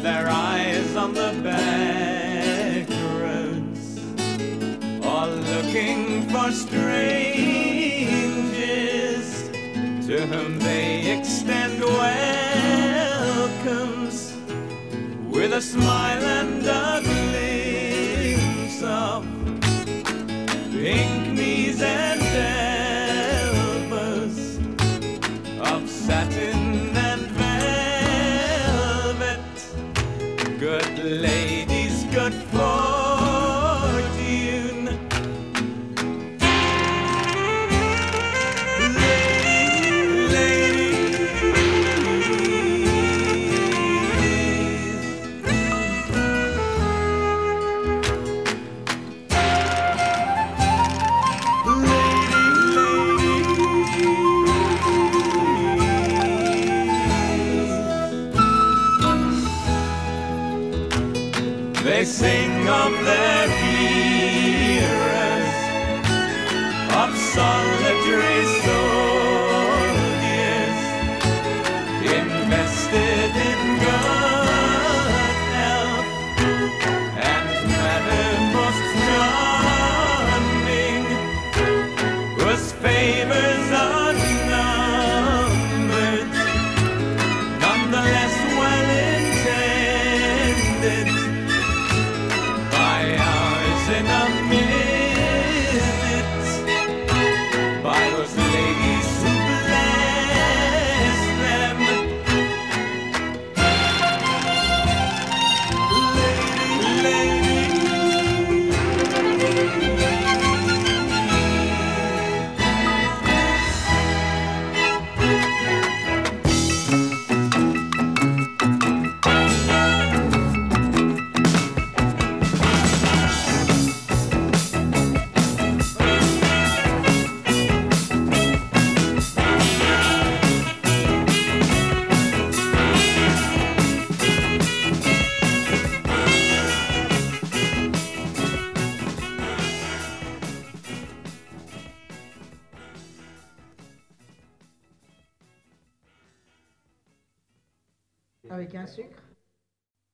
their eyes on the back roads, all looking for strangers to whom they extend welcomes with a smile and a glimpse of pink knees and elbows, of satin and velvet, good ladies, good fortune. They sing of their heroes, of solitary soldiers, invested in good health and manner most charming, whose favors are numbered, nonetheless well intended. In a minute, by those ladies who bless them. Avec un sucre?